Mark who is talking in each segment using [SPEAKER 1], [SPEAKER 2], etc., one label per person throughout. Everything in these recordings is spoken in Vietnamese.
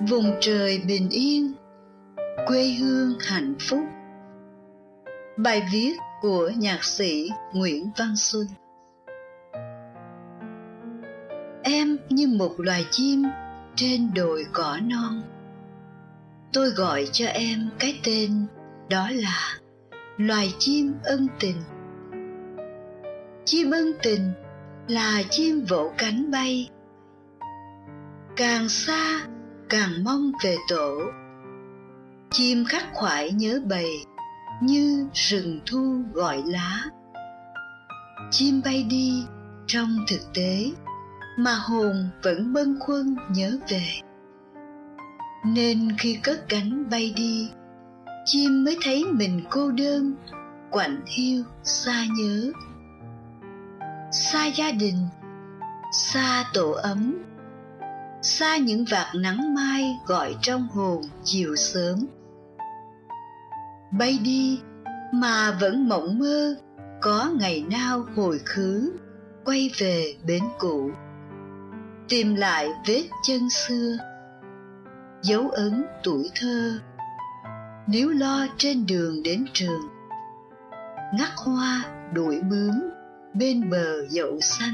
[SPEAKER 1] vùng trời bình yên, quê hương hạnh phúc. Bài viết của nhạc sĩ Nguyễn Văn Xuân. Em như một loài chim trên đồi cỏ non. Tôi gọi cho em cái tên đó là loài chim ân tình. Chim ân tình là chim vỗ cánh bay, càng xa càng mong về tổ. Chim khắc khoải nhớ bầy như rừng thu gọi lá. Chim bay đi trong thực tế mà hồn vẫn bâng khuâng nhớ về. Nên khi cất cánh bay đi, chim mới thấy mình cô đơn, quạnh hiu xa nhớ. Xa gia đình, xa tổ ấm, xa những vạt nắng mai gọi trong hồn chiều sớm. Bay đi mà vẫn mộng mơ có ngày nào hồi khứ, quay về bến cũ, tìm lại vết chân xưa, dấu ấn tuổi thơ, níu lo trên đường đến trường, ngắt hoa đuổi bướm bên bờ dậu xanh.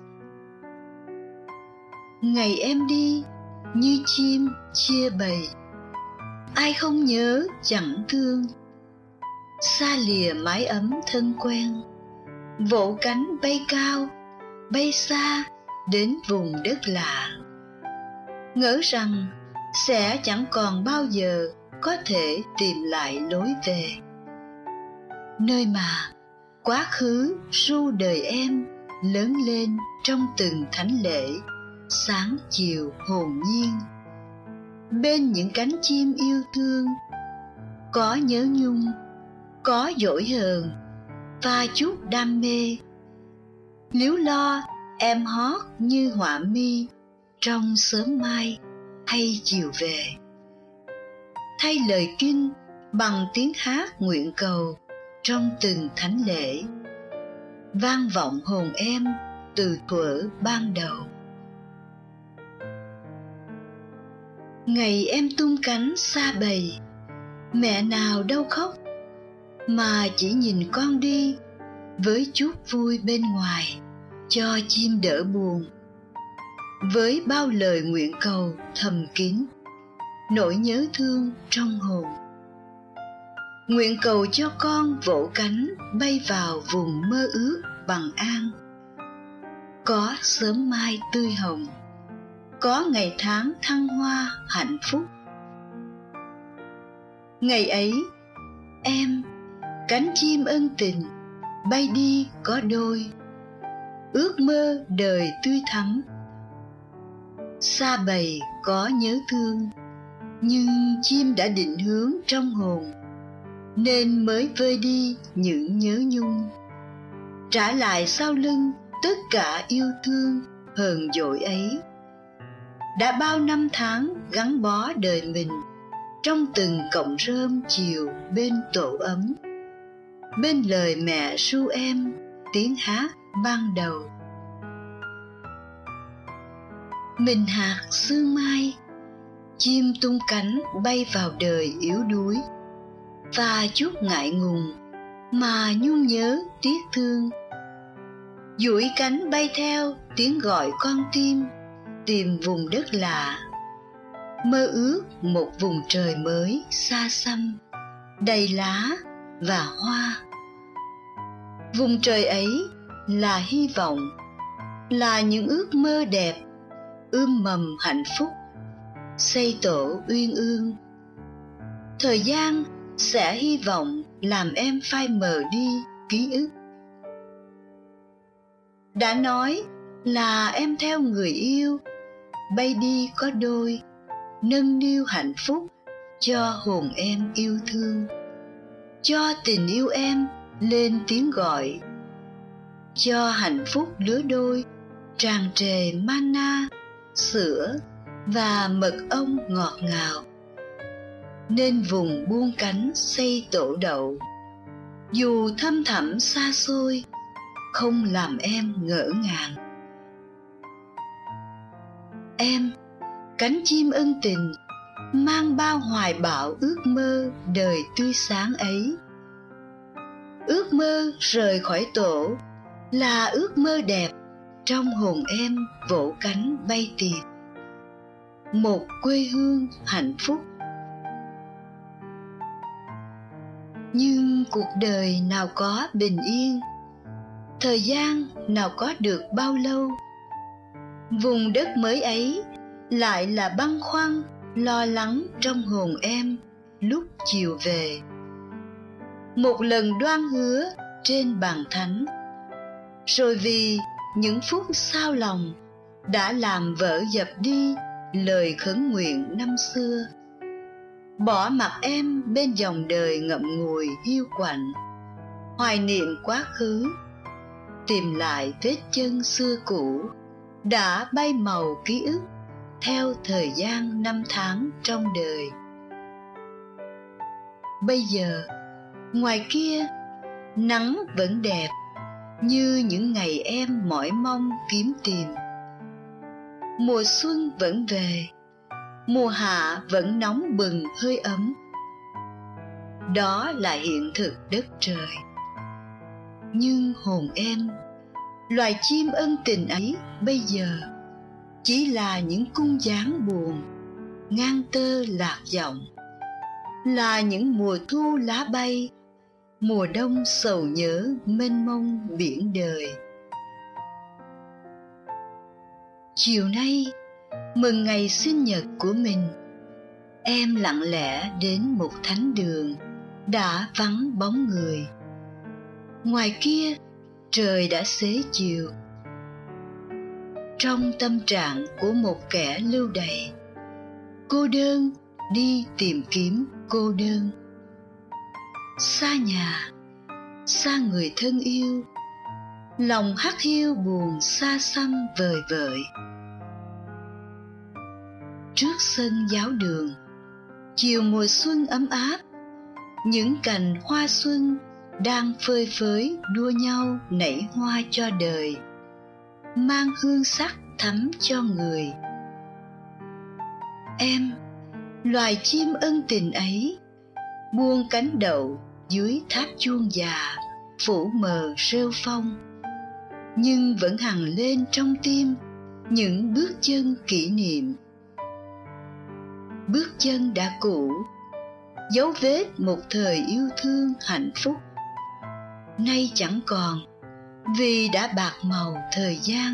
[SPEAKER 1] Ngày em đi như chim chia bầy, ai không nhớ chẳng thương. Xa lìa mái ấm thân quen, vỗ cánh bay cao, bay xa đến vùng đất lạ. Ngỡ rằng sẽ chẳng còn bao giờ có thể tìm lại lối về, nơi mà quá khứ ru đời em lớn lên trong từng thánh lễ sáng chiều hồn nhiên. Bên những cánh chim yêu thương có nhớ nhung, có dỗi hờn và chút đam mê. Líu lo em hót như họa mi trong sớm mai hay chiều về. Thay lời kinh bằng tiếng hát nguyện cầu trong từng thánh lễ, vang vọng hồn em từ thuở ban đầu. Ngày em tung cánh xa bầy, mẹ nào đâu khóc, mà chỉ nhìn con đi với chút vui bên ngoài cho chim đỡ buồn. Với bao lời nguyện cầu thầm kín, nỗi nhớ thương trong hồn. Nguyện cầu cho con vỗ cánh bay vào vùng mơ ước bằng an. Có sớm mai tươi hồng, có ngày tháng thăng hoa hạnh phúc. Ngày ấy em, cánh chim ân tình, bay đi có đôi, ước mơ đời tươi thắm. Xa bầy có nhớ thương, nhưng chim đã định hướng trong hồn, nên mới vơi đi những nhớ nhung. Trả lại sau lưng tất cả yêu thương hờn dỗi ấy. Đã bao năm tháng gắn bó đời mình trong từng cọng rơm chiều bên tổ ấm, bên lời mẹ ru em tiếng hát ban đầu. Mình hạt sương mai, chim tung cánh bay vào đời yếu đuối, và chút ngại ngùng mà nhung nhớ tiếc thương. Duỗi cánh bay theo tiếng gọi con tim, tìm vùng đất lạ, mơ ước một vùng trời mới xa xăm, đầy lá và hoa. Vùng trời ấy là hy vọng, là những ước mơ đẹp, mầm hạnh phúc, xây tổ uyên ương. Thời gian sẽ hy vọng làm em phai mờ đi ký ức. Đã nói là em theo người yêu, bay đi có đôi, nâng niu hạnh phúc cho hồn em yêu thương, cho tình yêu em lên tiếng gọi, cho hạnh phúc lứa đôi tràn trề mana, sữa và mật ong ngọt ngào. Nên vùng buông cánh xây tổ đậu, dù thăm thẳm xa xôi, không làm em ngỡ ngàng. Em, cánh chim ân tình, mang bao hoài bão ước mơ đời tươi sáng ấy. Ước mơ rời khỏi tổ là ước mơ đẹp trong hồn em vỗ cánh bay tìm một quê hương hạnh phúc. Nhưng cuộc đời nào có bình yên, thời gian nào có được bao lâu. Vùng đất mới ấy lại là băn khoăn lo lắng trong hồn em lúc chiều về. Một lần đoan hứa trên bàn thánh, rồi vì những phút xao lòng đã làm vỡ dập đi lời khấn nguyện năm xưa. Bỏ mặc em bên dòng đời ngậm ngùi hiu quạnh, hoài niệm quá khứ, tìm lại vết chân xưa cũ đã bay màu ký ức theo thời gian năm tháng trong đời. Bây giờ ngoài kia nắng vẫn đẹp như những ngày em mỏi mong kiếm tìm. Mùa xuân vẫn về, mùa hạ vẫn nóng bừng hơi ấm. Đó là hiện thực đất trời. Nhưng hồn em, loài chim ân tình ấy bây giờ chỉ là những cung dáng buồn, ngang tơ lạc giọng, là những mùa thu lá bay, mùa đông sầu nhớ mênh mông biển đời. Chiều nay mừng ngày sinh nhật của mình, em lặng lẽ đến một thánh đường đã vắng bóng người. Ngoài kia trời đã xế chiều. Trong tâm trạng của một kẻ lưu đày, cô đơn đi tìm kiếm cô đơn. Xa nhà, xa người thân yêu, lòng hắt hiu buồn xa xăm vời vợi. Trước sân giáo đường, chiều mùa xuân ấm áp, những cành hoa xuân đang phơi phới đua nhau nảy hoa cho đời, mang hương sắc thắm cho người. Em, loài chim ân tình ấy, buông cánh đậu dưới tháp chuông già phủ mờ rêu phong, nhưng vẫn hằng lên trong tim những bước chân kỷ niệm. Bước chân đã cũ, dấu vết một thời yêu thương hạnh phúc, nay chẳng còn vì đã bạc màu thời gian.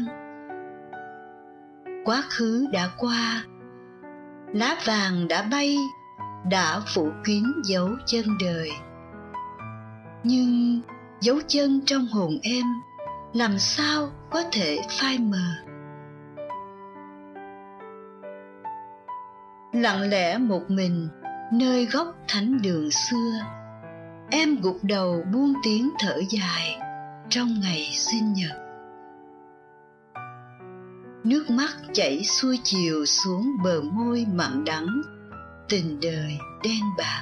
[SPEAKER 1] Quá khứ đã qua, lá vàng đã bay, đã phủ kín dấu chân đời. Nhưng dấu chân trong hồn em làm sao có thể phai mờ. Lặng lẽ một mình nơi góc thánh đường xưa, em gục đầu buông tiếng thở dài trong ngày sinh nhật. Nước mắt chảy xuôi chiều xuống bờ môi mặn đắng, tình đời đen bạc.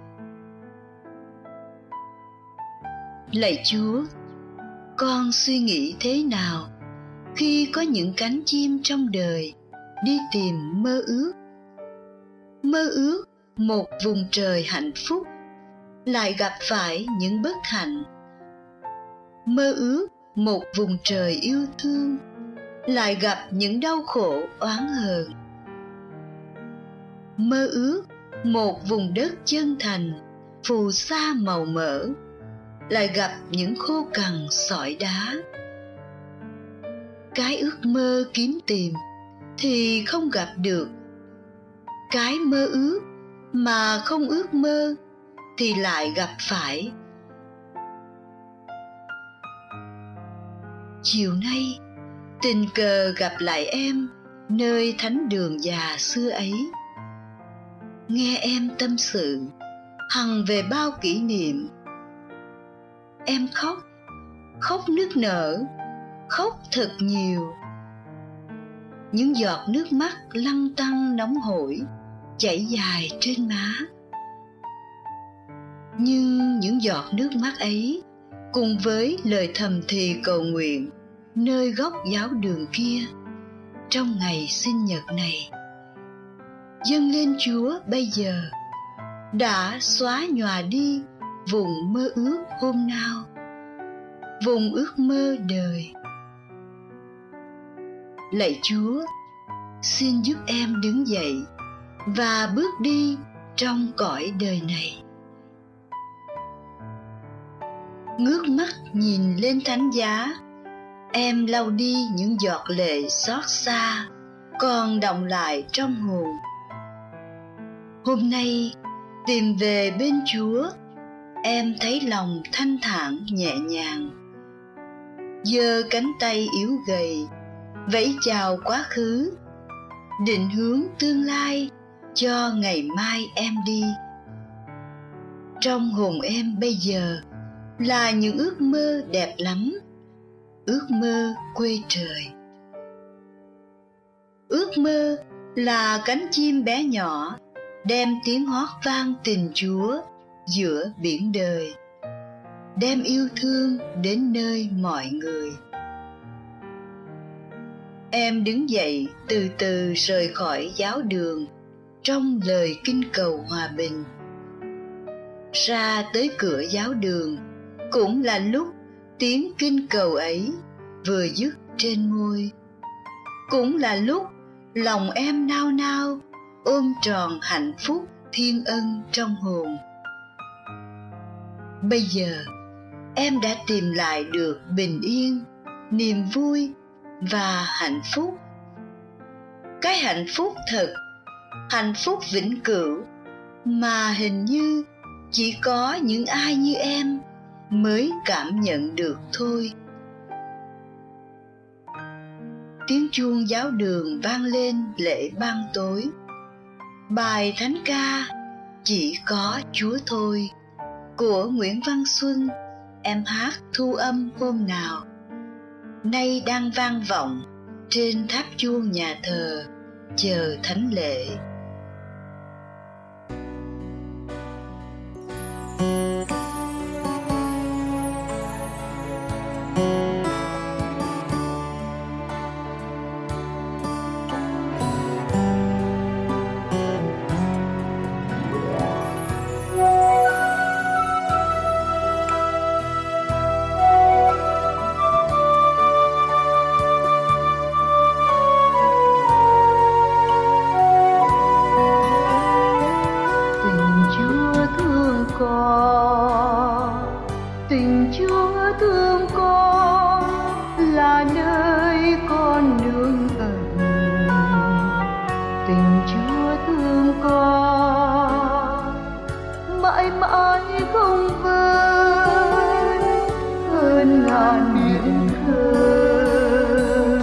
[SPEAKER 1] Lạy Chúa, con suy nghĩ thế nào khi có những cánh chim trong đời đi tìm mơ ước? Mơ ước một vùng trời hạnh phúc, lại gặp phải những bất hạnh. Mơ ước một vùng trời yêu thương, lại gặp những đau khổ oán hờn. Mơ ước một vùng đất chân thành, phù sa màu mỡ, lại gặp những khô cằn sỏi đá. Cái ước mơ kiếm tìm thì không gặp được, cái mơ ước mà không ước mơ thì lại gặp phải. Chiều nay tình cờ gặp lại em nơi thánh đường già xưa ấy, nghe em tâm sự hằng về bao kỷ niệm. Em khóc, khóc nức nở, khóc thật nhiều. Những giọt nước mắt lăn tăn nóng hổi chảy dài trên má. Nhưng những giọt nước mắt ấy cùng với lời thầm thì cầu nguyện nơi góc giáo đường kia trong ngày sinh nhật này dâng lên Chúa bây giờ, đã xóa nhòa đi vùng mơ ước hôm nào, vùng ước mơ đời. Lạy Chúa, xin giúp em đứng dậy và bước đi trong cõi đời này. Ngước mắt nhìn lên thánh giá, em lau đi những giọt lệ xót xa còn đọng lại trong hồn. Hôm nay tìm về bên Chúa, em thấy lòng thanh thản nhẹ nhàng. Giơ cánh tay yếu gầy, vẫy chào quá khứ, định hướng tương lai cho ngày mai em đi. Trong hồn em bây giờ là những ước mơ đẹp lắm, ước mơ quê trời. Ước mơ là cánh chim bé nhỏ đem tiếng hót vang tình Chúa giữa biển đời, đem yêu thương đến nơi mọi người. Em đứng dậy từ từ rời khỏi giáo đường trong lời kinh cầu hòa bình. Ra tới cửa giáo đường cũng là lúc tiếng kinh cầu ấy vừa dứt trên môi, cũng là lúc lòng em nao nao ôm tròn hạnh phúc thiên ân trong hồn. Bây giờ em đã tìm lại được bình yên, niềm vui và hạnh phúc. Cái hạnh phúc thật, hạnh phúc vĩnh cửu mà hình như chỉ có những ai như em mới cảm nhận được thôi. Tiếng chuông giáo đường vang lên lễ ban tối. Bài thánh ca Chỉ có Chúa thôi của Nguyễn Văn Xuân em hát thu âm hôm nào, nay đang vang vọng trên tháp chuông nhà thờ chờ thánh lễ.
[SPEAKER 2] Tình Chúa thương con là nơi con nương ẩn. Tình Chúa thương con mãi mãi không vơi, hơn ngàn biển khơi.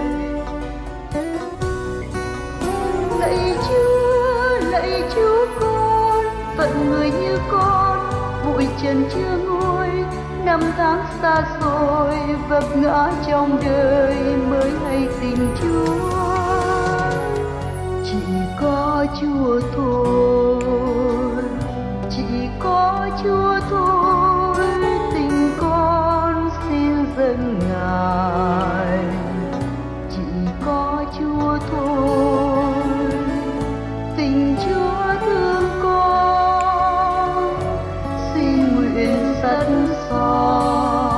[SPEAKER 2] Lạy Chúa con, phận người như con bụi trần chưa nguôi, năm tháng xa xôi vấp ngã trong đời mới hay tình Chúa. Chỉ có Chúa thôi, chỉ có Chúa thôi, tình con xin dâng Ngài. Chỉ có Chúa thôi, tình Chúa thương con, xin nguyện sẵn sàng.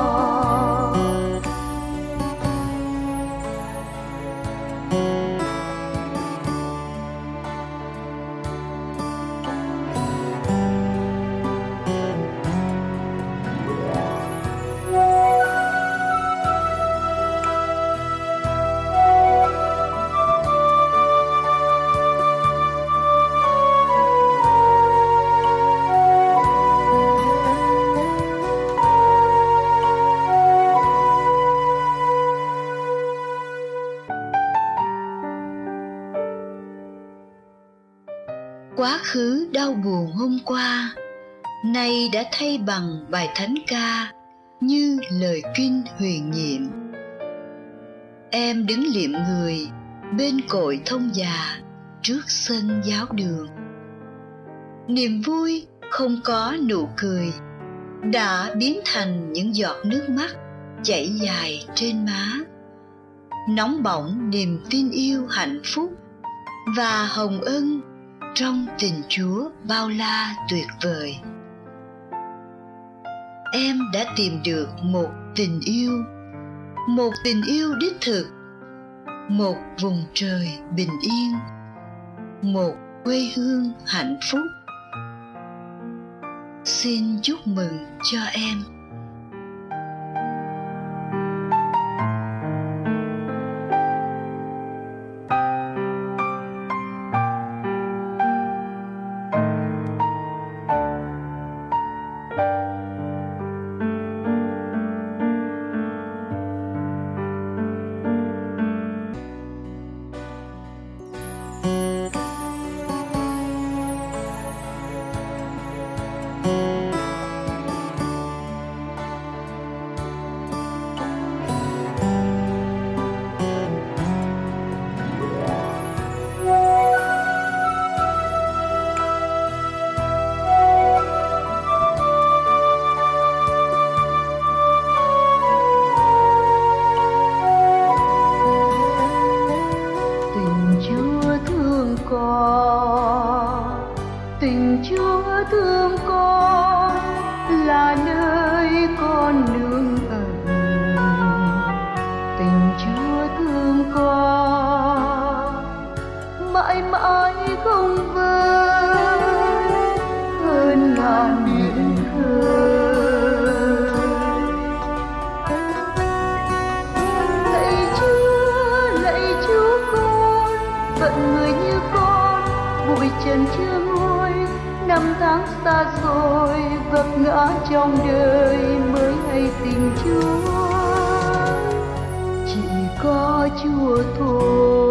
[SPEAKER 1] Quá khứ đau buồn hôm qua, nay đã thay bằng bài thánh ca như lời kinh huyền nhiệm. Em đứng liệm người bên cội thông già trước sân giáo đường. Niềm vui không có nụ cười đã biến thành những giọt nước mắt chảy dài trên má. Nóng bỏng niềm tin yêu hạnh phúc và hồng ân trong tình Chúa bao la tuyệt vời. Em đã tìm được một tình yêu đích thực, một vùng trời bình yên, một quê hương hạnh phúc. Xin chúc mừng cho em.
[SPEAKER 2] Tình Chúa thương con là nơi con nương ẩn. Tình Chúa thương con mãi mãi không vơi, hơn ngàn biển khơi. Lạy Chúa con, phận người như con, bụi trần chưa nguôi, năm tháng xa xôi vấp ngã trong đời mới hay tình Chúa. Chỉ có Chúa thôi.